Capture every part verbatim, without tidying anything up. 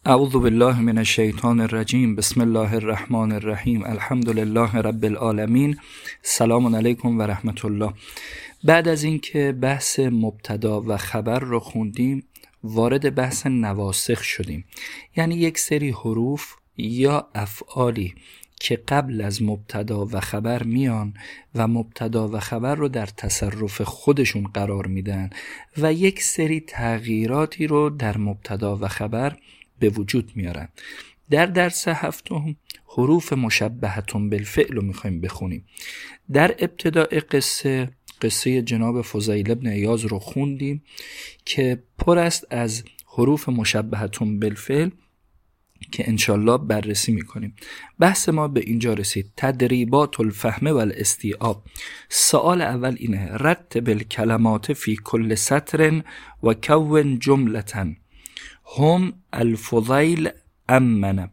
اعوذ بالله من الشیطان الرجیم. بسم الله الرحمن الرحیم. الحمد لله رب العالمین. سلام علیکم و رحمت الله. بعد از اینکه بحث مبتدا و خبر رو خوندیم، وارد بحث نواسخ شدیم. یعنی یک سری حروف یا افعالی که قبل از مبتدا و خبر میان و مبتدا و خبر رو در تصرف خودشون قرار میدن و یک سری تغییراتی رو در مبتدا و خبر به وجود میارن. در درس هفتم حروف مشبهتون بالفعل رو میخوایم بخونیم. در ابتدای قصه قصه جناب فضیل بن عیاض رو خوندیم که پر است از حروف مشبهتون بالفعل که انشالله بررسی میکنیم. بحث ما به اینجا رسید. تدریبات الفهم و الاستیعاب. سوال اول اینه: رتب الکلمات فی کل سطر و کون جملة. هم الفضیل امنه.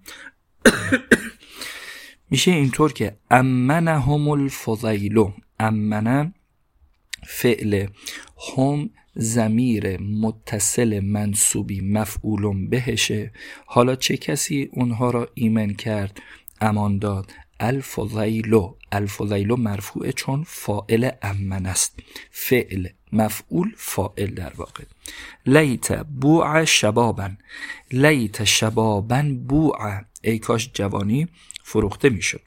میشه اینطور که امنه هم الفضیلو. امنه فعل، هم ضمیر متصل منصوبی مفعول بهشه. حالا چه کسی اونها را ایمن کرد، امان داد؟ الفضیلو. الفضیلو مرفوعه چون فاعل امن است. فعل مفعول فاعل در واقع. لیت بوع شبابن. لیت شبابن بوع. ای کاش جوانی فروخته میشد.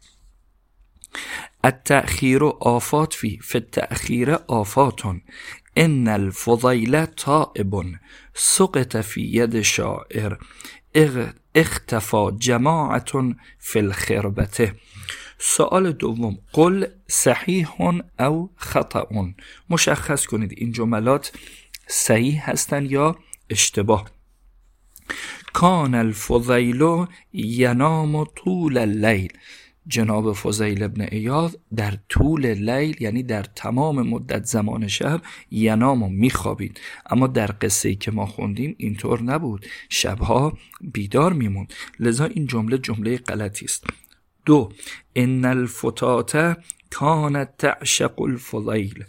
التأخیر آفات فی فی التأخیر آفاتون. ان الفضیل تائب سقط فی ید شاعر اختفا جماعت فی الخربته. سوال دوم: قل صحیح او خطأ. مشخص کنید این جملات صحیح هستند یا اشتباه. کان الفضیل ینام طول اللیل. جناب فضیل بن عیاض در طول لیل، یعنی در تمام مدت زمان شب، ینام میخوابید. اما در قصه‌ای که ما خوندیم اینطور نبود، شبها بیدار میموند. لذا این جمله جمله غلطی است. دو: ان الفتاة کانت تعشق الفضیل.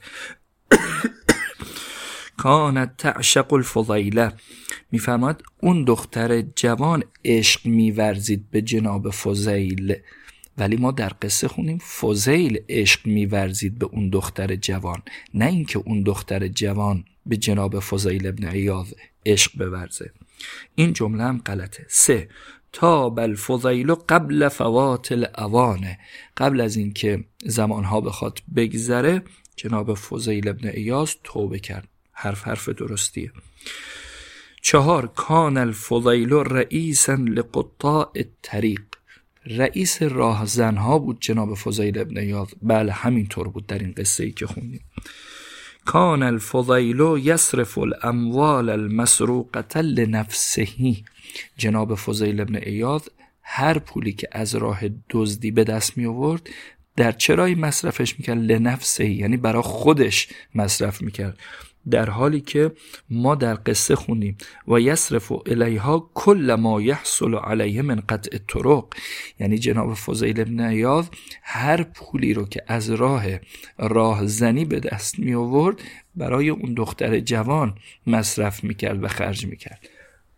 کانت تعشق الفضیل میفرماد اون دختر جوان عشق میورزید به جناب فضیل، ولی ما در قصه خونیم فضیل عشق میورزید به اون دختر جوان، نه اینکه اون دختر جوان به جناب فضیل ابن عیاض عشق بورزه. این جمله هم غلطه. سه: تاب الفضیل قبل فوات الاوانه. قبل از اینکه زمانها بخواد بگذره جناب فضیل ابن عیاض توبه کرد. حرف حرف درستیه. چهار: کان الفضیل رئیسا لقطاع الطریق. رئیس راهزنها بود جناب فضیل ابن عیاض. بله همینطور بود در این قصه ای که خوندیم. کان الفضیل یصرف الاموال المسروقه لنفسه. جناب فضیل ابن عیاض هر پولی که از راه دزدی به دست می آورد در چه راهی مصرفش میکرد؟ لنفسه، یعنی برای خودش مصرف میکرد. در حالی که ما در قصه خوندیم و یصرف الیها کل ما یحصل علیه من قطع الطرق. یعنی جناب فضیل ابن عیاض هر پولی رو که از راه راهزنی به دست می آورد برای اون دختر جوان مصرف میکرد و خرج میکرد.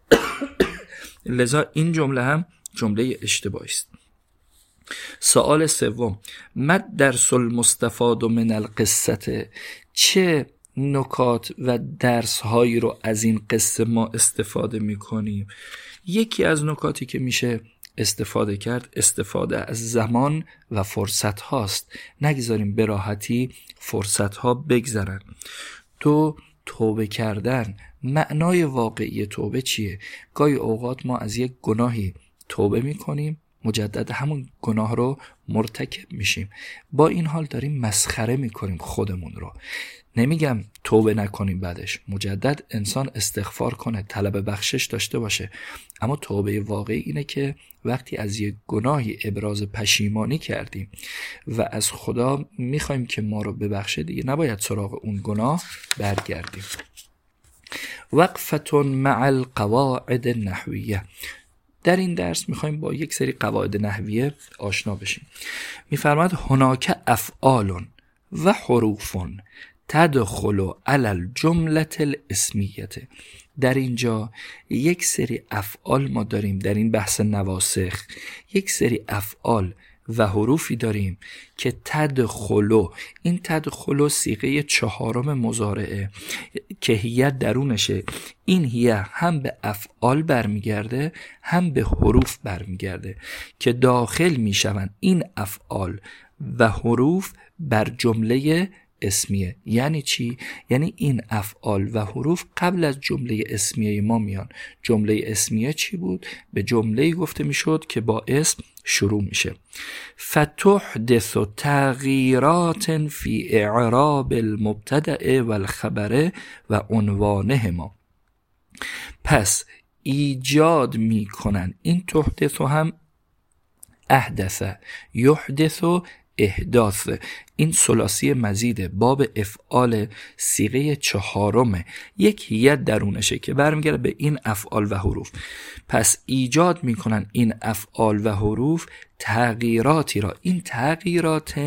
لذا این جمله هم جمله اشتباهی است. سوال سوم: مد درس المستفاد من القصه. چه نکات و درس هایی رو از این قصه ما استفاده می کنیم؟ یکی از نکاتی که میشه استفاده کرد استفاده از زمان و فرصت هاست. نگذاریم به راحتی فرصت ها بگذرن. دو: توبه کردن. معنای واقعی توبه چیه؟ گاهی اوقات ما از یک گناهی توبه می کنیم، مجدد همون گناه رو مرتکب میشیم. با این حال داریم مسخره میکنیم خودمون رو. نمیگم توبه نکنیم بعدش، مجدد انسان استغفار کنه، طلب بخشش داشته باشه، اما توبه واقعی اینه که وقتی از یک گناهی ابراز پشیمانی کردیم و از خدا میخوایم که ما رو ببخشه، دیگه نباید سراغ اون گناه برگردیم. وقفتون مع القواعد النحویه. در این درس میخوایم با یک سری قواعد نحویه آشنا بشیم. میفرماد هناک افعال و حروف تدخل علی الجمله الاسمیه. در اینجا یک سری افعال ما داریم در این بحث نواسخ، یک سری افعال و حروفی داریم که تدخلو، این تدخلو صیغه چهارم مضارعه که هیه درونشه. این هیه هم به افعال برمیگرده هم به حروف برمیگرده که داخل میشون این افعال و حروف بر جمله اسمیه. یعنی چی؟ یعنی این افعال و حروف قبل از جمله اسمیه ما میان. جمله اسمیه چی بود؟ به جمله گفته میشد که با اسم شروع میشه. فتحدث تغییرات فی اعراب المبتدأ والخبر و عنوانهما. پس ایجاد میکنن. این تحدث هم احدث، یحدث و احداث، این ثلاثی مزیده، باب افعال صیغه چهارمه، یک هیئت درونشه که برمیگره به این افعال و حروف. پس ایجاد میکنن این افعال و حروف تغییراتی را. این تغییرات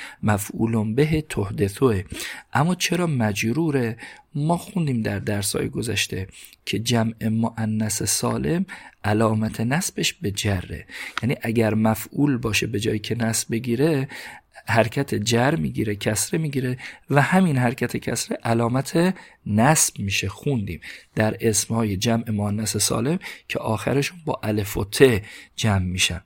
مفعول به تحدثه. اما چرا مجروره؟ ما خوندیم در درس‌های گذشته که جمع مؤنث سالم علامت نصبش به جره، یعنی اگر مفعول باشه به جایی که نصب بگیره حرکت جر میگیره، کسره میگیره و همین حرکت کسره علامت نصب میشه. خوندیم در اسمهای جمع مؤنث سالم که آخرشون با الف و ت جمع میشن.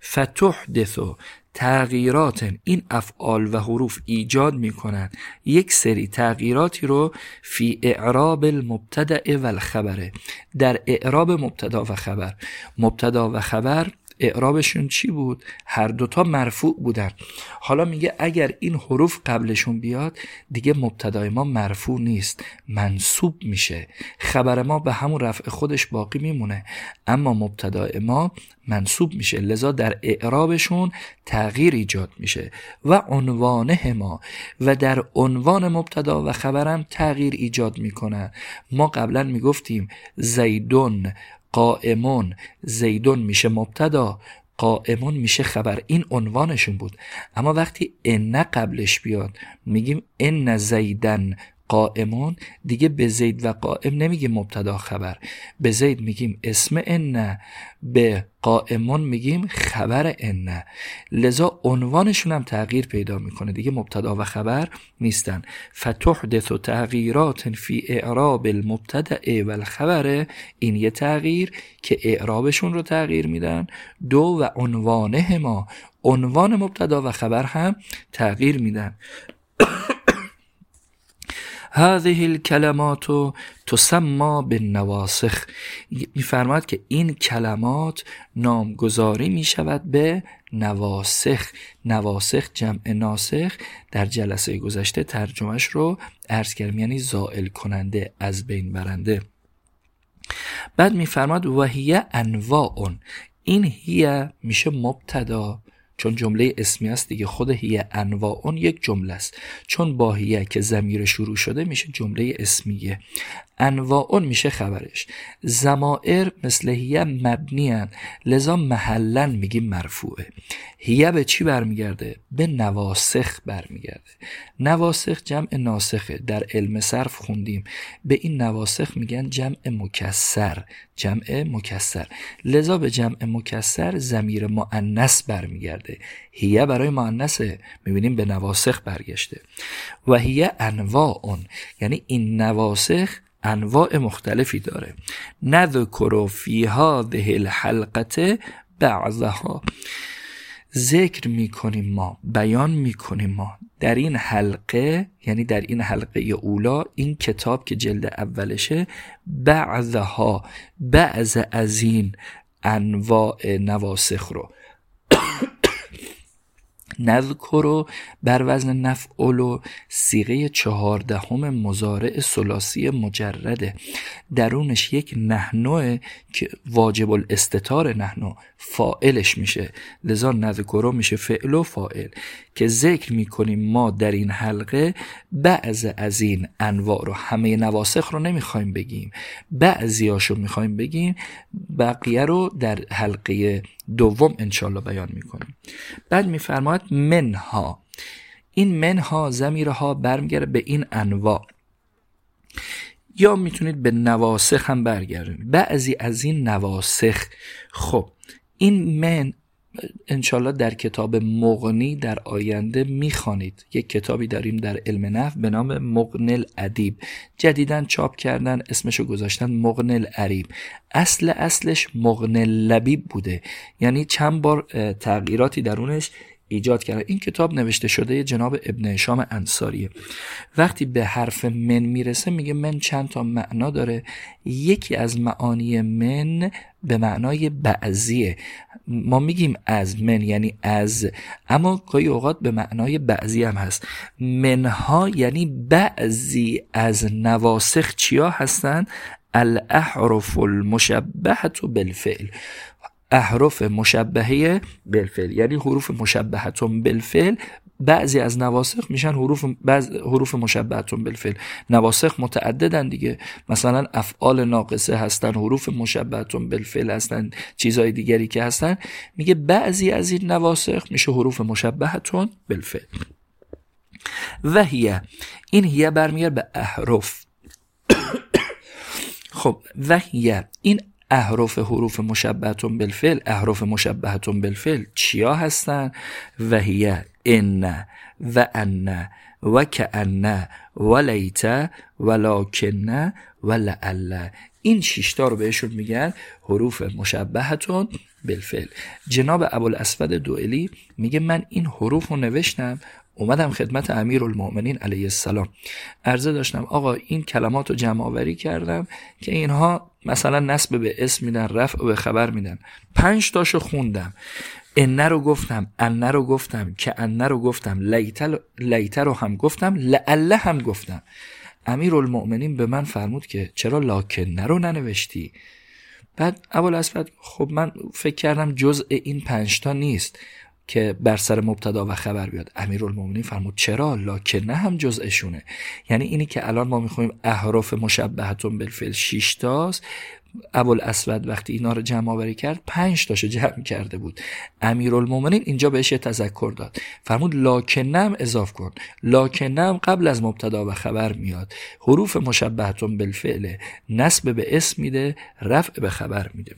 فتحدث تغییرات، این افعال و حروف ایجاد میکنن یک سری تغییراتی رو فی اعراب المبتدأ و الخبر، در اعراب مبتدا و خبر. مبتدا و خبر اعرابشون چی بود؟ هر دوتا مرفوع بودن. حالا میگه اگر این حروف قبلشون بیاد دیگه مبتدای ما مرفوع نیست، منصوب میشه. خبر ما به همون رفع خودش باقی میمونه اما مبتدای ما منصوب میشه، لذا در اعرابشون تغییر ایجاد میشه. و عنوانه ما، و در عنوان مبتدا و خبرم تغییر ایجاد میکنه. ما قبلا میگفتیم زیدون قائمون، زیدون میشه مبتدا، قائمون میشه خبر، این عنوانشون بود. اما وقتی ان قبلش بیاد میگیم ان زیدن قائمون، دیگه به زید و قائم نمیگیم مبتدا خبر، به زید میگیم اسم ان، به قائمون میگیم خبر ان. لذا عنوانشون هم تغییر پیدا میکنه، دیگه مبتدا و خبر نیستن. فتحدث تغییرات فی اعراب المبتدأ و الخبر، این یه تغییر که اعرابشون رو تغییر میدن. دو و عنوانه ما، عنوان مبتدا و خبر هم تغییر میدن. هذه الکلمات تسمى بالنواسخ، میفرماد که این کلمات نامگذاری می شود به نواسخ. نواسخ جمع ناسخ، در جلسه گذشته ترجمهش رو عرض کردم، یعنی زائل کننده، از بین برنده. بعد میفرماد و هی انواع، این هی میشه مبتدا چون جمله اسمی است دیگه، خود هی انواع یک جمله است، چون با هی که ضمیر شروع شده میشه جمله اسمیه. انواع میشه خبرش. ضمائر مثل هی مبنی ان، لذا محلا میگیم مرفوعه. هی به چی برمیگرده؟ به نواسخ برمیگرده. نواسخ جمع ناسخه، در علم صرف خوندیم به این نواسخ میگن جمع مکسر، جمع مکسر. لذا به جمع مکسر ضمیر مؤنث برمیگرده. هی برای مؤنثه، میبینیم به نواسخ برگشته. و هی انواع، یعنی این نواسخ انواع مختلفی داره. نذکر فی هذه الحلقه بعضها، ذکر میکنیم ما، بیان میکنیم ما در این حلقه، یعنی در این حلقه اولا، این کتاب که جلد اولشه، بعضها، بعض از این انواع نواسخ رو. نذکر بر وزن نفعل و صیغه چهاردهم مضارع ثلاثی مجرده، درونش یک نحنوه که واجب الاستتار نحنو فاعلش میشه، لذا نذکر میشه فعل و فاعل، که ذکر میکنیم ما در این حلقه بعض از این انواع رو. همه نواسخ رو نمیخوایم بگیم، بعضیاشو میخوایم بگیم، بقیه رو در حلقه دوم انشالله بیان میکنیم. بعد میفرماید منها، این منها ضمیرها برمیگره به این انواع. یا میتونید به نواسخ هم برگردید. بعضی از این نواسخ، خب این من انشالله در کتاب مغنی در آینده میخوانید. یک کتابی داریم در علم نحو به نام مغنی الادیب، جدیداً چاپ کردن، اسمشو گذاشتن مغنی العریب. اصل اصلش مغنی اللبیب بوده، یعنی چند بار تغییراتی درونش ایجاد کرده. این کتاب نوشته شده جناب ابن هشام انصاریه. وقتی به حرف من میرسه میگه من چند تا معنا داره. یکی از معانی من به معنای بعضیه. ما میگیم از من یعنی از، اما گاهی اوقات به معنای بعضی هم هست. منها یعنی بعضی از نواسخ چیا هستن؟ الاحرف المشبهه بالفعل، احرف مشبهه بالفعل یعنی حروف مشبهتون بالفعل. بعضی از نواسخ میشن حروف بعض حروف مشبهتون بالفعل. نواسخ متعددن دیگه، مثلا افعال ناقصه هستن، حروف مشبهتون بالفعل هستن، چیزهای دیگری که هستن. میگه بعضی از این نواسخ میشه حروف مشبهتون بالفعل. و هیه، این هیه برمیگرده به احرف. خب و هیه، این احرف حروف مشبهتون بالفعل، احرف مشبهتون بالفعل چیا هستن؟ و هیه ان و ان و کأن و لیت و لکن و لعل. این شیشتا رو بهشون میگن حروف مشبهتون بالفعل. جناب ابوالاسود دوئلی میگه من این حروف رو نوشتم، اومدم خدمت امیرالمؤمنین علیه السلام، عرضه داشتم آقا این کلمات رو جمع آوری کردم که اینها مثلا نسب به اسم میدن، رفع به خبر میدن. پنج تاشو خوندم، ان رو گفتم، ان رو گفتم، که ان رو گفتم، لیت لیت رو هم گفتم، لعل هم گفتم. امیرالمؤمنین به من فرمود که چرا لکن رو ننوشتی؟ بعد ابوالاسود خب من فکر کردم جزء این پنج تا نیست که بر سر مبتدا و خبر بیاد. امیرالمومنین فرمود چرا؟ لکن هم جزءشونه. یعنی اینی که الان ما میخوایم احرف مشبهتون بالفعل شش تاست، ابوالاسود وقتی اینا رو جمع آوری کرد پنج تاشو جمع کرده بود. امیرالمومنین اینجا بهش تذکر داد، فرمود لکن هم اضاف کن. لکن هم قبل از مبتدا و خبر میاد، حروف مشبهتون بالفعل، نسب به اسم میده، رفع به خبر میده.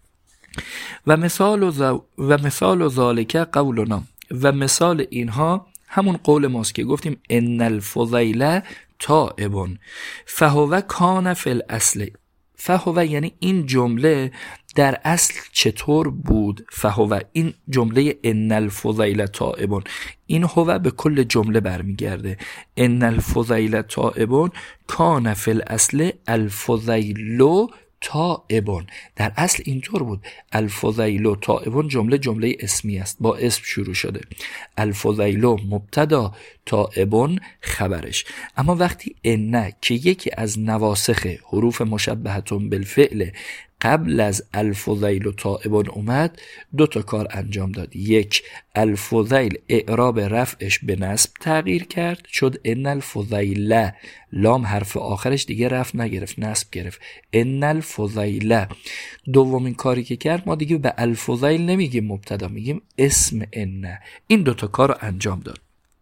و مثال و, و مثال و ذالک قولنا، و مثال اینها همون قول ماست که گفتیم ان الفضیل تائب فهو کان فی الاصل. فهو یعنی این جمله در اصل چطور بود؟ فهو، این جمله ان الفضیل تائب، این هو به کل جمله برمیگرده. ان الفضیل تائب کان فی الاصل الفضیل تائبون، در اصل اینطور بود. الفضیل تائبون جمله جمله اسمی است، با اسم شروع شده. الفضیل مبتدا، تائبون خبرش. اما وقتی ان که یکی از نواسخ حروف مشبهتون بالفعل قبل از الفضیل تائبون اومد، دو تا کار انجام داد. یک، الفضیل اعراب رفعش به نصب تغییر کرد، شد ان الفضیل، لام حرف آخرش دیگه رفع نگرفت، نصب گرفت، ان الفضیل. دومین کاری که کرد، ما دیگه به الفضیل نمیگیم مبتدا، میگیم اسم ان. این دو تا کار رو انجام داد.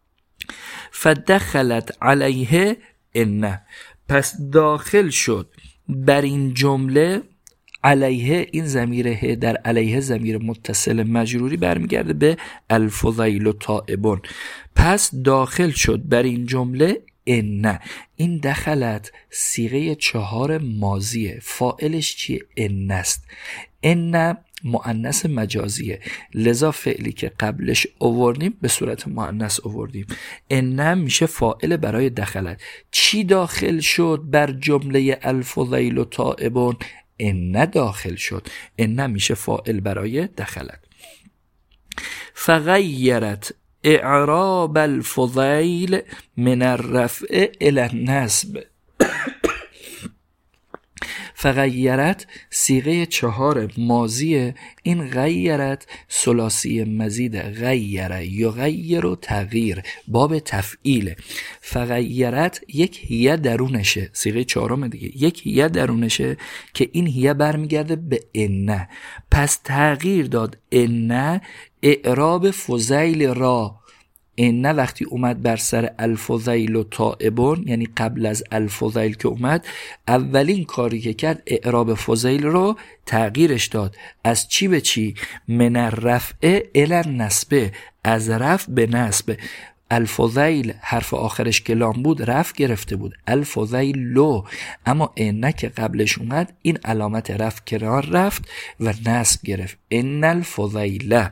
فدخلت علیه ان، پس داخل شد بر این جمله. علیه، این ضمیر ه در علیه ضمیر متصل مجروری برمیگرده به الفضیل تائبون. پس داخل شد بر این جمله ان. این دخلت صیغه چهار ماضیه، فاعلش چیه؟ ان است. ان مؤنث مجازیه، لذا فعلی که قبلش آوردیم به صورت مؤنث آوردیم. ان میشه فاعل برای دخلت. چی داخل شد بر جمله الفضیل تائبون؟ ان داخل شد. ان میشه فاعل برای دخلت. فغیرت اعراب الفضیل من الرفع الى النصب. فغیرت صیغه چهار ماضیه. این غیرت ثلاثی مزید، غیر یغیر و تغییر، باب تفعیل. فغیرت یک هیه درونشه، صیغه چهارم دیگه، یک هیه درونشه که این هیه برمیگرده به ان. پس تغییر داد ان اعراب فضیل را. ان وقتی اومد بر سر الفضیل و تائبون، یعنی قبل از الفضیل که اومد، اولین کاری که کرد اعراب فضیل رو تغییرش داد. از چی به چی؟ من الرفع الی النصب، از رفع به نصب. الفضیل حرف آخرش که لام بود رفع گرفته بود، الفضیل لو، اما ان که قبلش اومد این علامت رفع کنار رفت و نصب گرفت. ان الفضیل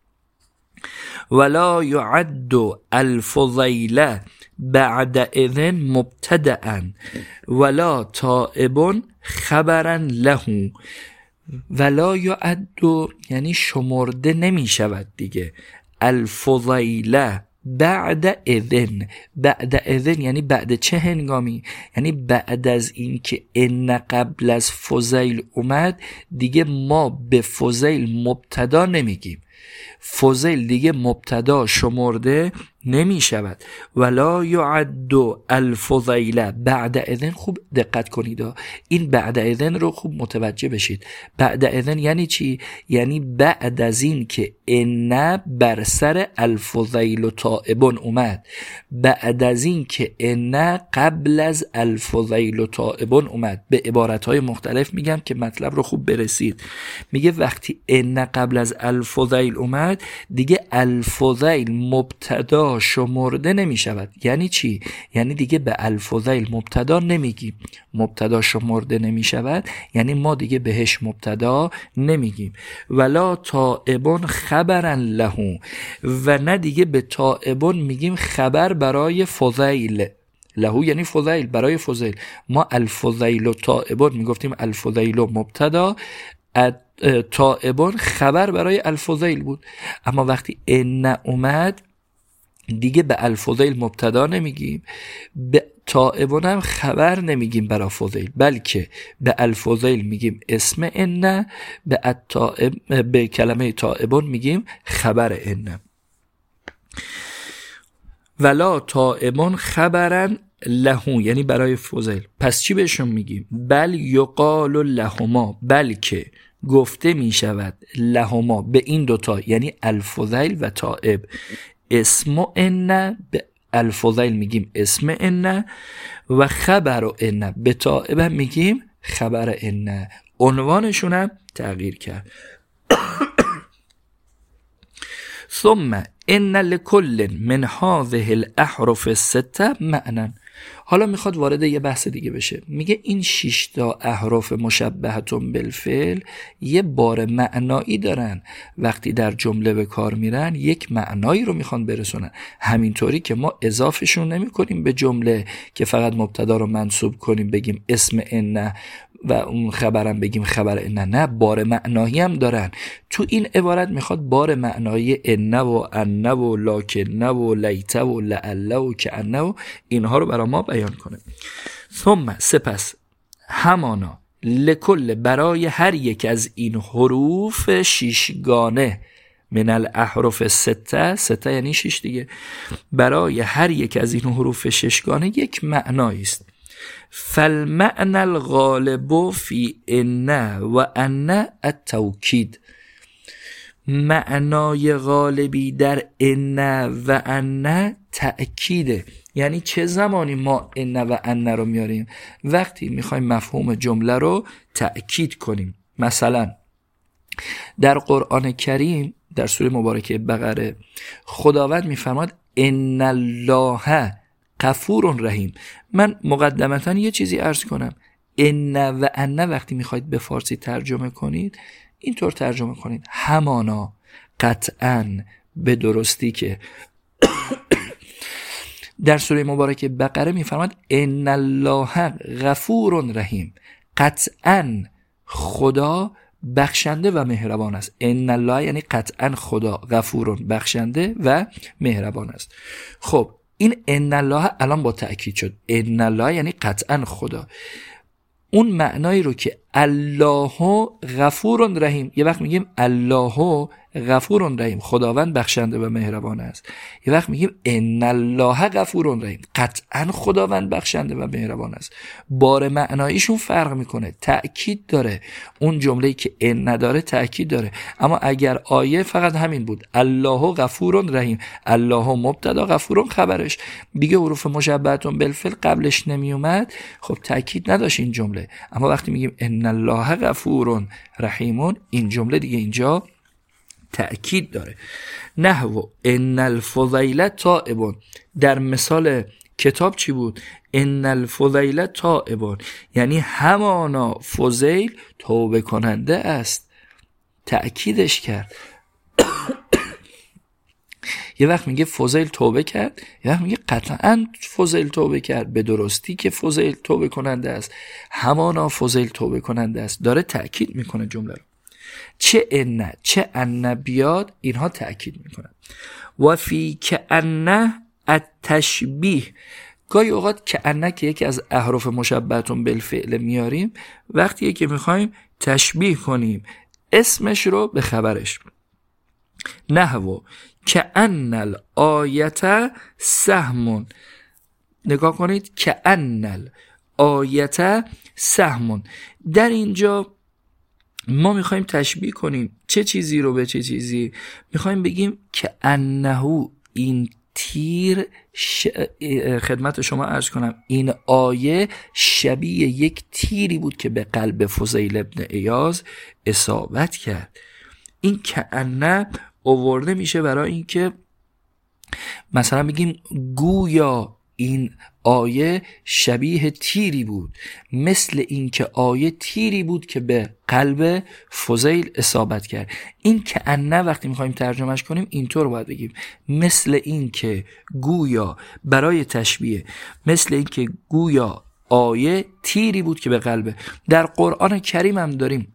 ولا یعد الفضیل بعد اذن مبتدأ ولا تائب خبرا له. ولا یعد یعنی شمرده نمی شود دیگه. الفضیل بعد اذن، بعد اذن یعنی بعد چه هنگامی؟ یعنی بعد از این که ان قبل از فضیل اومد دیگه ما به فضیل مبتدا نمیگیم، فضیل دیگه مبتدا شمرده نمی شود. ولا یعد الفضیل بعد اذن. خوب دقت کنید، این بعد اذن رو خوب متوجه بشید. بعد اذن یعنی چی؟ یعنی بعد از این که ان بر سر الفضیل و تائبون اومد، بعد از این که ان قبل از الفضیل و تائبون اومد. به عبارتهای مختلف میگم که مطلب رو خوب برسید. میگه وقتی ان قبل از الفضیل اومد دیگه الفضیل مبتدا شمرده نمی شود. یعنی چی؟ یعنی دیگه به الفضیل مبتدا نمیگیم. مبتدا شمرده نمی شود یعنی ما دیگه بهش مبتدا نمیگیم. ولا تائبون خبرا له، و نه دیگه به تائبون میگیم خبر برای فضیل. له یعنی فضیل، برای فضیل. ما الفضیل و تائبون میگفتیم الفضیل و مبتدا، تائبون خبر برای الفضیل بود. اما وقتی ان اومد دیگه به الفضیل مبتدا نمیگیم، به تائبون هم خبر نمیگیم برای فضیل، بلکه به الفضیل میگیم اسم ان، به التائب به کلمه تائبون میگیم خبر ان. ولا تائبون خبرا له یعنی برای فضیل. پس چی بهشون میگیم؟ بل یقال لهما، بلکه گفته میشود لهما به این دوتا، یعنی الفضیل و تائب. اسم ان، به الفضیل میگیم اسم ان، و خبر ان، به تائب میگیم خبر ان. عنوانشون هم تغییر کرد. ثم ان لكل من هذه الاحرف السته معنی. حالا میخواد وارد یه بحث دیگه بشه. میگه این شش تا احرف مشبهتون بالفعل یه بار معنایی دارن، وقتی در جمله به کار میرن یک معنایی رو میخوان برسونن. همینطوری که ما اضافهشون نمی کنیم به جمله که فقط مبتدا رو منصوب کنیم بگیم اسم ان و اون خبرم بگیم خبر ان، نه، بار معنایی هم دارن. تو این عبارت میخواد بار معنایی ان و ان و لکن و لیت و لعل و کأن و اینها رو برای ما بیان کنه. ثم سپس همانا لکل برای هر یک از این حروف شیشگانه من الاحرف سته، سته یعنی شش دیگه، برای هر یک از این حروف ششگانه یک معنایی است. فالمعنى الغالب فی ان و ان التوکید. معنای غالبی در ان و ان تأکیده. یعنی چه زمانی ما ان و ان رو میاریم؟ وقتی میخوایم مفهوم جمله رو تأکید کنیم. مثلا در قرآن کریم در سوره مبارکه بقره خداوند میفرماد ان الله غفور رحیم. من مقدمتا یه چیزی عرض کنم، ان و ان وقتی میخواید به فارسی ترجمه کنید اینطور ترجمه کنید: همانا، قطعا، به درستی که در سوره مبارکه بقره میفرماد ان الله غفور رحیم. قطعا خدا بخشنده و مهربان است. ان الله یعنی قطعا خدا غفور بخشنده و مهربان است. خب این ان الله الان با تأکید شد. ان الله یعنی قطعا خدا. اون معنایی رو که الله غفور رحیم، یه وقت میگیم الله غفور رحیم، خداوند بخشنده و مهربان است. یه وقت میگیم ان الله غفور رحیم، قطعا خداوند بخشنده و مهربان است. بار معناییشون فرق میکنه، تأکید داره. اون جمله‌ای که ان نداره تأکید داره. اما اگر آیه فقط همین بود، الله غفور رحیم، الله مبتدا غفور خبرش، دیگه حروف مشبهه‌تون بالفعل قبلش نمیومد، خب تأکید نداشت این جمله. اما وقتی میگیم ان الله غفور رحیم، این جمله دیگه اینجا تأکید داره. نحو ان الفضیل تائب، در مثال کتاب چی بود؟ ان الفضیل تائب، یعنی همانا فضیل توبه کننده است، تأکیدش کرد. یه وقت میگه فضیل توبه کرد، یه وقت میگه قطعا فضیل توبه کرد، به درستی که فضیل توبه کننده است، همانا فضیل توبه کننده است، داره تأکید میکنه جمله رو. چه ان چه ان بیاد اینها تأکید میکنن. و فی کأن التشبیه، گاهی اوقات کأن که یکی از احرف مشبهه‌تون بالفعل میاریم، وقتیه که میخوایم تشبیه کنیم اسمش رو به خبرش. نحو کأن الآیت سهم، نگاه کنید، کأن الآیت سهم، در اینجا ما میخوایم تشبیه کنیم چه چیزی رو به چه چیزی. میخوایم بگیم که انه، این تیر ش... خدمت شما عرض کنم این آیه شبیه یک تیری بود که به قلب فضیل ابن عیاض اصابت کرد. این که انه آورده میشه برای اینکه مثلا بگیم گویا این آیه شبیه تیری بود، مثل این که آیه تیری بود که به قلب فضیل اصابت کرد. این که انه وقتی میخوایم ترجمهش کنیم اینطور باید بگیم، مثل این که گویا، برای تشبیه، مثل این که گویا آیه تیری بود که به قلب. در قرآن کریم هم داریم،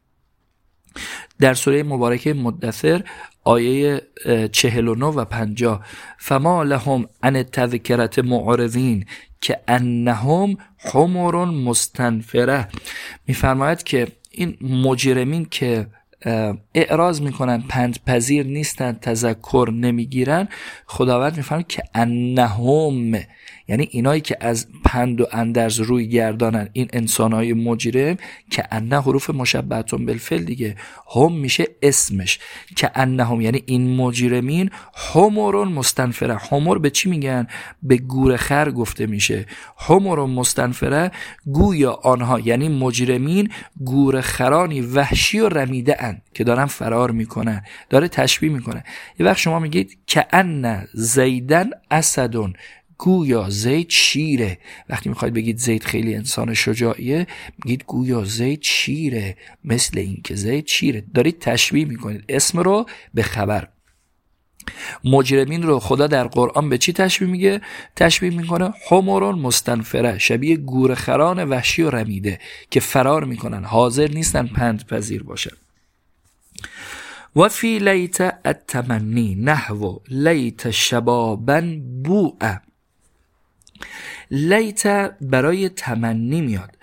در سوره مبارکه مدثر آیه چهل و نه و پنجاه، فما لهم عن التذکرة معرضین که انهم حمر مستنفره، میفرماید که این مجرمین که اعراض میکنن، پند پذیر نیستن، تذکر نمیگیرن، خداوند میفرماید که انهم، یعنی اینایی که از پند و اندرز روی گردانن، این انسانهای مجرم، که انه حروف مشبهه‌تون بالفعل دیگه، هم میشه اسمش، که انهم یعنی این مجرمین حمر مستنفره. حمر به چی میگن؟ به گور خر گفته میشه. حمر مستنفره، گویا آنها یعنی مجرمین گور خرانی وحشی و رمیده اند که دارن فرار میکنن. داره تشبیه میکنه. یه وقت شما میگید که ان زیدن اسدون، گویا زید شیره. وقتی میخواید بگید زید خیلی انسان شجاعیه، میگید گویا زید شیره، مثل این که زید شیره. دارید تشبیه میکنید اسم رو به خبر. مجرمین رو خدا در قرآن به چی تشبیه میگه؟ تشبیه میکنه حمر مستنفره، شبیه گورخران وحشی و رمیده که فرار میکنن، حاضر نیستن پند پذیر باشن. و فی لیت التمنی، نحو لیت شبابا بوء، لیت برای تمنی میاد.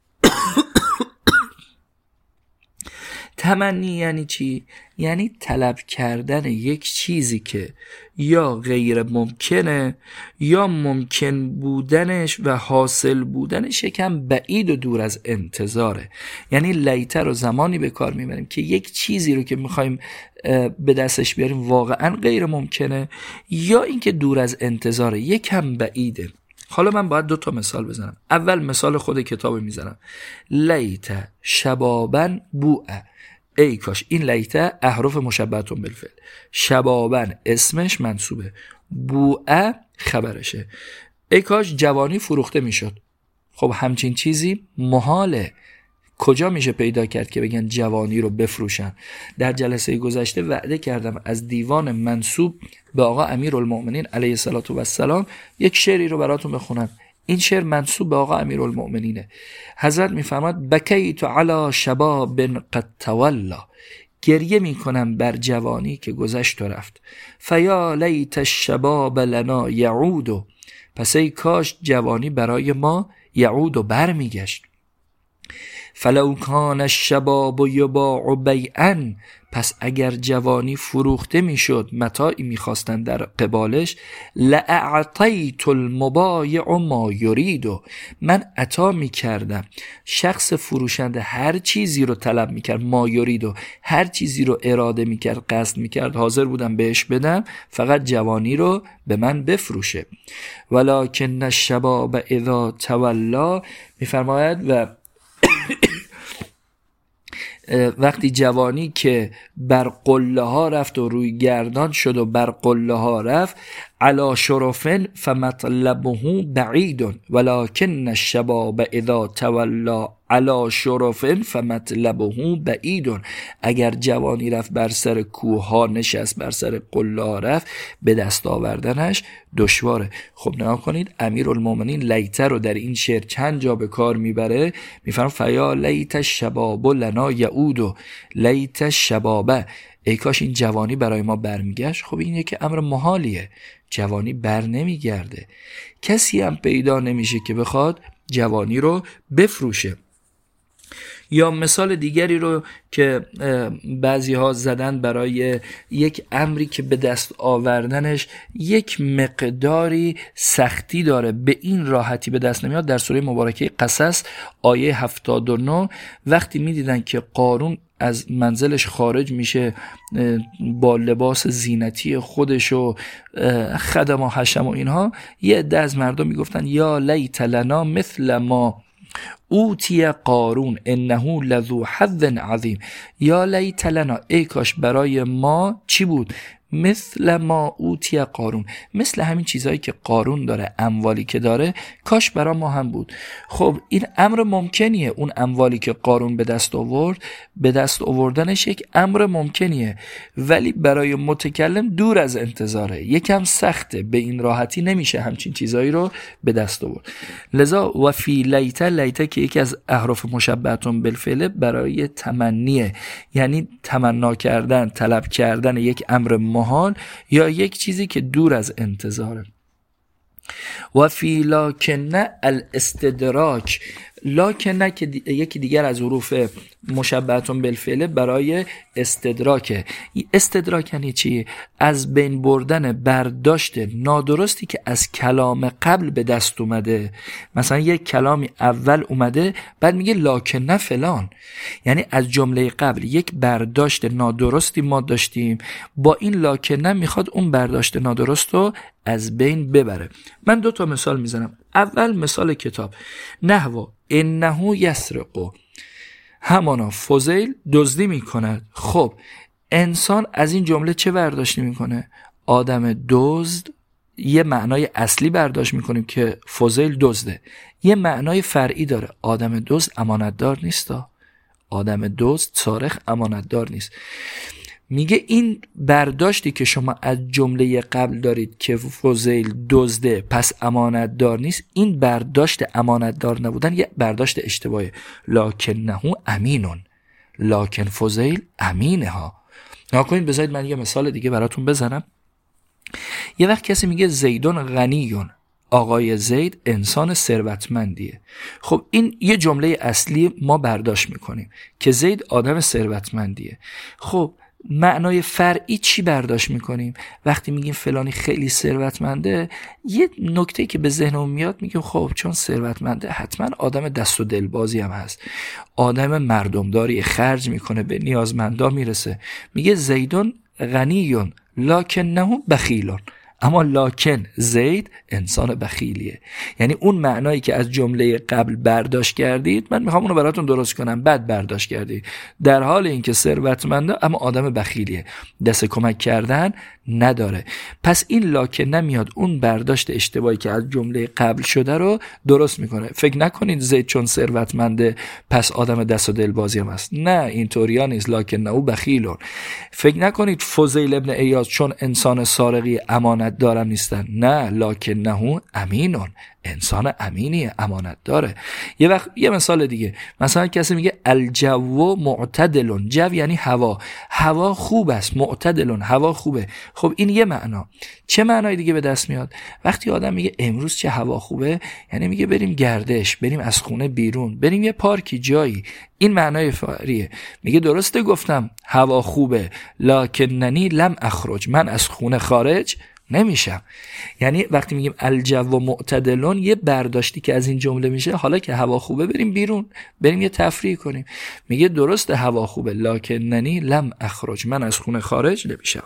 تمنی یعنی چی؟ یعنی طلب کردن یک چیزی که یا غیر ممکنه یا ممکن بودنش و حاصل بودنش یکم بعید و دور از انتظاره. یعنی لیت رو زمانی به کار میبریم که یک چیزی رو که میخوایم به دستش بیاریم واقعا غیر ممکنه یا اینکه دور از انتظاره، یکم بعیده. حالا من باید دو تا مثال بزنم. اول مثال خود کتاب میزنم، لیت شبابن بوء، ای کاش. این لیت احرف مشبهه‌تون بالفعل، شبابن اسمش منصوبه، بوء خبرشه. ای کاش جوانی فروخته میشد. خب همچین چیزی محاله. کجا میشه پیدا کرد که بگن جوانی رو بفروشن؟ در جلسه گذشته وعده کردم از دیوان منسوب به آقا امیرالمؤمنین علیه الصلاة و السلام یک شعری رو براتون بخونم. این شعر منسوب به آقا امیرالمؤمنینه. حضرت میفرماد بکیت علی شباب قد تولا، گریه میکنم بر جوانی که گذشت و رفت. فیا لیت الشباب لنا یعود، پس ای کاش جوانی برای ما یعود و بر میگشت. فلو کان الشباب یباع بیعا، پس اگر جوانی فروخته میشد، متاعی میخواستن در قبالش، لأعطیت المبایع ما یریدو، من عطا میکردم. شخص فروشنده هر چیزی رو طلب میکرد، ما یریدو، هر چیزی رو اراده میکرد، قصد میکرد، حاضر بودم بهش بدم، فقط جوانی رو به من بفروشه. ولکن الشباب اذا تولا، میفرماید و وقتی جوانی که بر قله ها رفت و روی گردان شد و بر قله ها رفت، علا شرفن فمطلبه بعید ولکن الشباب اذا تولا علا شرفن فمطلبه بعید. اگر جوانی رفت بر سر کوه ها نشست، بر سر قله ها رفت، به دست آوردنش دشواره. خب نگاه کنید امیرالمومنین لیت رو در این شعر چند جا به کار میبره، میفرم فیا لیت الشباب لنا یعود، لیت الشباب، ای کاش این جوانی برای ما برمیگشت. خب این یک امر محالیه، جوانی بر نمیگرده، کسی هم پیدا نمیشه که بخواد جوانی رو بفروشه. یا مثال دیگری رو که بعضی ها زدن برای یک امری که به دست آوردنش یک مقداری سختی داره، به این راحتی به دست نمیاد، در سوره مبارکه قصص آیه هفتاد و نه وقتی میدیدن که قارون از منزلش خارج میشه با لباس زینتی خودش و خدم و حشم و اینها، یه عده از مردم میگفتن یا لیت لنا مثل ما اوتی قارون انه لذو حظ عظیم، یا لیت لنا، ای کاش برای ما چی بود؟ مثل ما اوتی قارون، مثل همین چیزهایی که قارون داره، اموالی که داره، کاش برای ما هم بود. خب این امر ممکنیه، اون اموالی که قارون به دست آورد، به دست آوردنش یک امر ممکنیه، ولی برای متکلم دور از انتظاره، یکم سخته، به این راحتی نمیشه همچین چیزهایی رو به دست آورد. لذا و فی لیت، لیت که یکی از احرف مشبهتون بالفعل برای تمنیه، یعنی تمنا کردن، طلب کردن یک امر محال یا یک چیزی که دور از انتظاره. و فی لکنه الاستدراک، لکنه که دی... یکی دیگر از حروف مشبهتون بالفعل برای استدراکه. استدراک یعنی چی؟ از بین بردن برداشت نادرستی که از کلام قبل به دست اومده. مثلا یک کلامی اول اومده بعد میگه لکنه فلان، یعنی از جمله قبل یک برداشت نادرستی ما داشتیم، با این لکنه میخواد اون برداشت نادرست رو از بین ببره. من دو تا مثال میزنم. اول مثال کتاب، نحو انه یسرق، همانا فضیل دزدی میکند. خب انسان از این جمله چه برداشتی میکنه؟ آدم دزد، یه معنای اصلی برداشت میکنیم که فضیل دزده، یه معنای فرعی داره، آدم دزد امانتدار نیستا، آدم دزد سارق امانتدار نیست. میگه این برداشتی که شما از جمله قبل دارید که فضیل دزده پس امانتدار نیست، این برداشت امانتدار نبودن یه برداشت اشتباهه. لکنه امینون، لکن فضیل امینه ها. ناکنید بذارید من یه مثال دیگه براتون بزنم. یه وقت کسی میگه زیدون غنیون، آقای زید انسان ثروتمندیه. خب این یه جمله اصلی ما برداشت میکنیم که زید آدم ثروتمندیه. خب معنای فرعی چی برداشت میکنیم؟ وقتی میگیم فلانی خیلی ثروتمنده، یه نکته که به ذهنم میاد میگیم خب چون ثروتمنده حتما آدم دست و دلبازی هم هست، آدم مردمداری، خرج میکنه، به نیازمندا میرسه. میگه زیدون غنیون لکنه بخیلون، اما لکن زید انسان بخیلیه. یعنی اون معنایی که از جمله قبل برداشت کردید، من میخوام اونو براتون درست کنم، بعد برداشت کردید، در حال اینکه ثروتمنده اما آدم بخیلیه، دست کمک کردن نداره. پس این لکن نمیاد اون برداشت اشتباهی که از جمله قبل شده رو درست میکنه. فکر نکنید زید چون ثروتمنده پس آدم دست و دلبازی هم هست، نه اینطوریا نیست، لکن او بخیلون. فکر نکنید فضیل ابن عیاض چون انسان سارقی امانت امانت دارم نیستن، نه، لکنه امینون، انسان امینیه، امانت داره. یه وقت یه مثال دیگه، مثلا کسی میگه الجو معتدلون، جو یعنی هوا، هوا خوب است، معتدلون، هوا خوبه. خب این یه معنا. چه معنای دیگه به دست میاد وقتی آدم میگه امروز چه هوا خوبه؟ یعنی میگه بریم گردش، بریم از خونه بیرون، بریم یه پارکی جایی. این معنای فعلیه. میگه درسته گفتم هوا خوبه، لکننی لم اخرج، من از خونه خارج نمیشم. یعنی وقتی میگیم الجو معتدلون، یه برداشتی که از این جمله میشه حالا که هوا خوبه بریم بیرون، بریم یه تفریح کنیم. میگه درسته هوا خوبه، لکننی لم اخرج، من از خونه خارج نمیشم.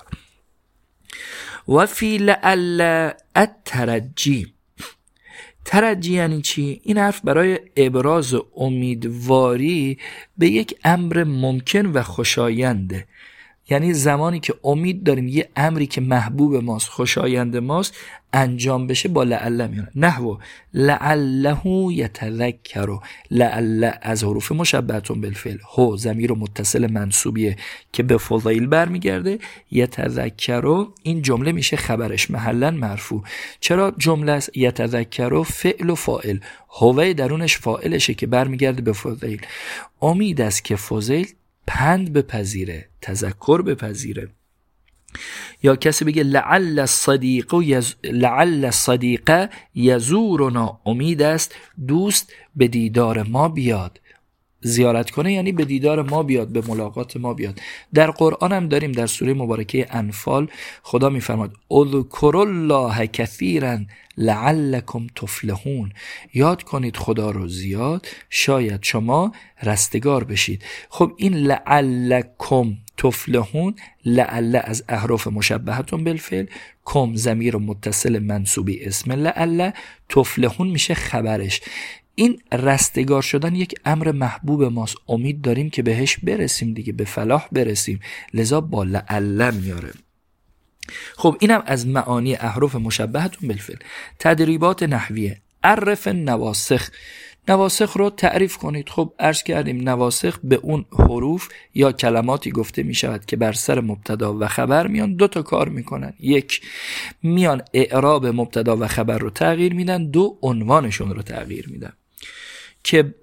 و فی لعل الترجی، ترجی یعنی چی؟ این حرف برای ابراز امیدواری به یک امر ممکن و خوشاینده. یعنی زمانی که امید داریم یه امری که محبوب ماست، خوشایند ماست، انجام بشه با لعل میونه. نحو لعله یتذکر، لعل از حروف مشبهه بالفعل، هو ضمیر متصل منصوبیه که به فضیل برمیگرده، یتذکر این جمله میشه خبرش، محلا مرفوع. چرا جمله است؟ یتذکر فعل و فاعل، هو درونش فاعلشه که برمیگرده به فضیل. امید است که فضیل پند بپذیره، تذکر بپذیره. یا کسی بگه لعل الصدیق یز... لعل الصدیق یزورنا، امید است دوست به دیدار ما بیاد، زیارت کنه، یعنی به دیدار ما بیاد، به ملاقات ما بیاد. در قرآن هم داریم، در سوره مبارکه انفال خدا میفرماد اذکروا الله کثیرا لعلکم تفلحون، یاد کنید خدا رو زیاد شاید شما رستگار بشید. خب این لعلکم تفلحون، لعل از احرف مشبهتون بالفعل، کم ضمیر متصل منصوبی اسم لعل، تفلحون میشه خبرش. این رستگار شدن یک امر محبوب ماست، امید داریم که بهش برسیم دیگه، به فلاح برسیم، لذا با لعل میاره. خب اینم از معانی احرف مشبهتون بالفعل. تدریبات نحویه. عرف نواسخ، نواسخ رو تعریف کنید. خب عرض کردیم نواسخ به اون حروف یا کلماتی گفته می شود که بر سر مبتدا و خبر میان، دو تا کار میکنن. یک، میان اعراب مبتدا و خبر رو تغییر میدن، دو، عنوانشون رو تغییر میدن. که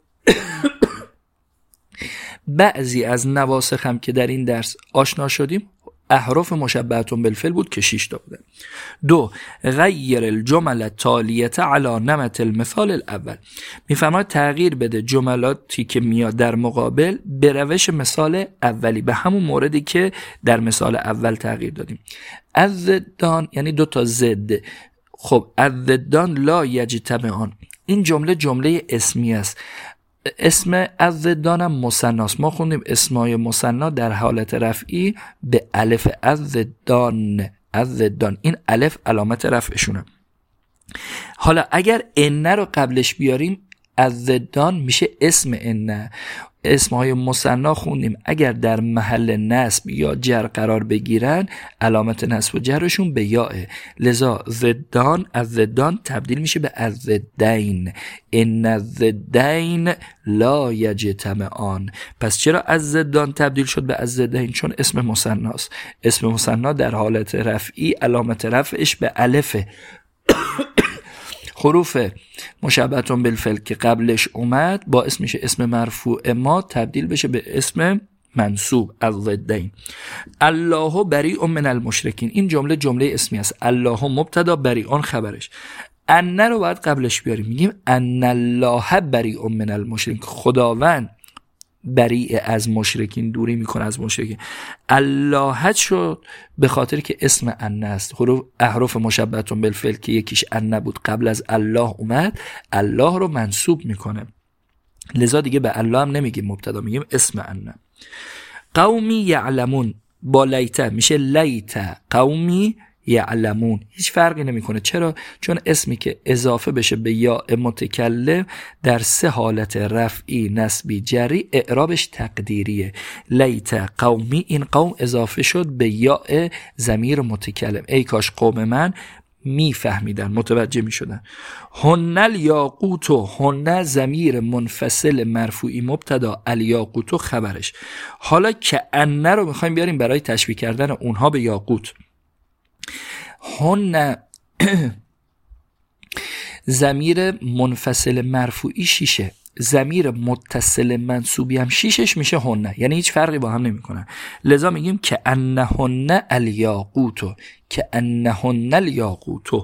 بعضی از نواسخ هم که در این درس آشنا شدیم احرف مشبهتون بالفعل بود که شش تا بودن. دو، غیر الجمل التالیه علی نمط المثال الاول، میفرماید تغییر بده جملاتی که میاد در مقابل به روش مثال اولی، به همون موردی که در مثال اول تغییر دادیم. الضدان یعنی دو تا ضد. خب الضدان لا یجتمعان، این جمله جمله اسمی است. اسم الضدان هم مثناست. ما خوندیم اسمای مثنا در حالت رفعی به الف الضدان، الضدان، این الف علامت رفعشونه. حالا اگر ان رو قبلش بیاریم الضدان میشه اسم ان. اسمهای مثنا خوندیم اگر در محل نصب یا جر قرار بگیرن علامت نصب و جرشون به یاء، لذا ضدان از ضدان تبدیل میشه به الضدین. ان الضدین لا یجتمعان. پس چرا از ضدان تبدیل شد به الضدین؟ چون اسم مثناست. اسم مثنا در حالت رفعی علامت رفعش به الفه. حروف مشبهتون بالفعل که قبلش اومد باعث میشه اسم مرفوع ما تبدیل بشه به اسم منصوب الضدین. الله بریء من المشرکین، این جمله جمله اسمی است. الله مبتدا، بریء خبرش. ان رو باید قبلش بیاریم، میگیم ان الله بریء من المشرکین، خداوند بریء از مشرکین، دوری میکنه از مشرکین. الله شد به خاطر که اسم ان است. حروف احرف مشبهتون بالفعل که یکیش ان بود قبل از الله اومد، الله رو منصوب میکنه، لذا دیگه به الله هم نمیگیم مبتدا، میگیم اسم ان. قومی یعلمون با لیته میشه لیته قومی یعلمون، هیچ فرقی نمیکنه. چرا؟ چون اسمی که اضافه بشه به یا متکلم در سه حالت رفعی نسبی جری اعرابش تقدیریه. لیت قومی، این قوم اضافه شد به یا ضمیر متکلم، ای کاش قوم من میفهمیدن، متوجه میشدن. هنل یاقوتو، هنل ضمیر منفصل مرفوعی مبتدا، الیاقوتو خبرش. حالا که ان رو میخوایم بیاریم برای تشبیه کردن اونها به یاقوت. هن ضمیر منفصل مرفوعی شیشه، ضمیر متصل منصوبی هم شیشش میشه هن، یعنی هیچ فرقی با هم نمیکنن. لذا میگیم که انهن الیاقوتو، که انهن الیاقوتو.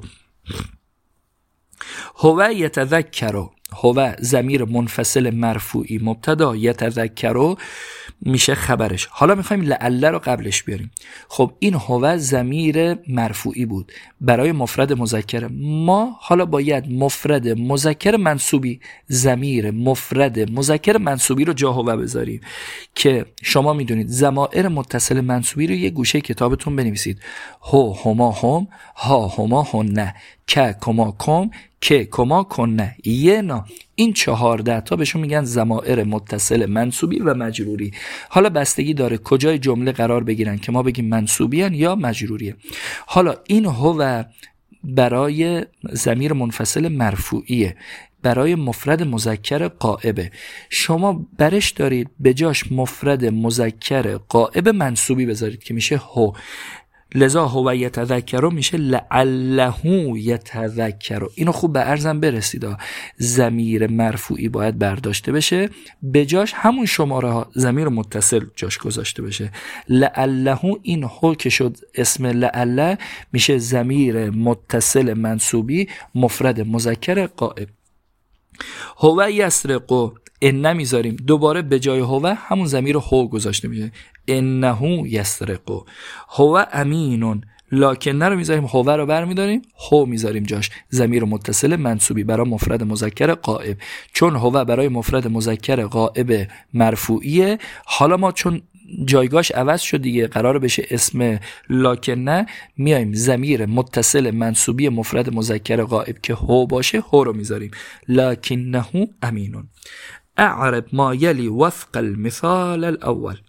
هو یتذکرو، هو ضمیر منفصل مرفوعی مبتدا، یتذکرو میشه خبرش. حالا میخوایم لعل رو قبلش بیاریم. خب این هو ضمیر مرفوعی بود برای مفرد مذکر، ما حالا باید مفرد مذکر منصوبی، ضمیر مفرد مذکر منصوبی رو جا هو بذاریم که شما میدونید ضمائر متصل منصوبی رو یه گوشه کتابتون بنویسید. هو هما هم، ها هما هن، که کما کم، که کما کنه، یه نا. این چهارده تا بهشون میگن ضمائر متصل منصوبی و مجروری. حالا بستگی داره کجای جمله قرار بگیرن که ما بگیم منصوبیان یا مجروریه. حالا این هو برای ضمیر منفصل مرفوعیه، برای مفرد مذکر غائبه. شما برش دارید به جاش مفرد مذکر غائب منصوبی بذارید که میشه هو. لذا هو یتذکرو میشه لعله یتذکرو. اینو خوب به عرضم برسید، ضمیر مرفوعی باید برداشته بشه، به جاش همون شماره ها ضمیر متصل جاش گذاشته بشه. لعله، این هو که شد اسم لعله، میشه ضمیر متصل منصوبی مفرد مذکر غائب. هو یسرقو، ان نمیذاریم، دوباره به جای هو همون ضمیر هو گذاشته میشه، انه یسرقو. هو امینون، لکن رو میذاریم، هو رو برمیداریم، هو میذاریم جاش ضمیر متصل منصوبی برای مفرد مذکر غائب. چون هو برای مفرد مذکر غائب مرفوعیه، حالا ما چون جایگاهش عوض شد دیگه، قرار بشه اسم لکن نه، میایم ضمیر متصل منصوبی مفرد مذکر غائب که هو باشه هو رو میذاریم، لکنه امینون. اعرب ما یلی وفق المثال الاول.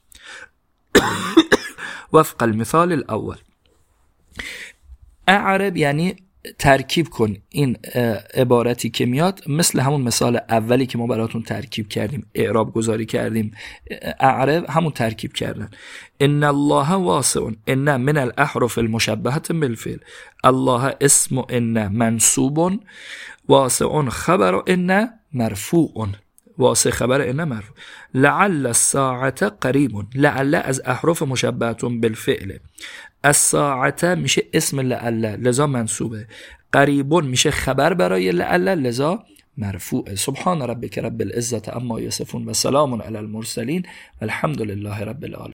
وفق المثال الاول، اعرب یعنی ترکیب کن. این عبارتی که میاد مثل همون مثال اولی که ما براتون ترکیب کردیم، اعراب گذاری کردیم، اعرب همون ترکیب کردن. ان الله واسع، ان من الاحرف المشبهه بالفعل. الله اسم ان منصوب، واسع خبر ان مرفوع، واسه خبر ان مرفوع. لعل الساعت قریب، لعل از احرف مشبهتون بالفعل. الساعت میشه اسم لعل لذا منصوبه، قریب میشه خبر برای لعل لذا مرفوع. سبحان ربک رب العزة عما یصفون و سلام علی المرسلین والحمد لله رب العالمین.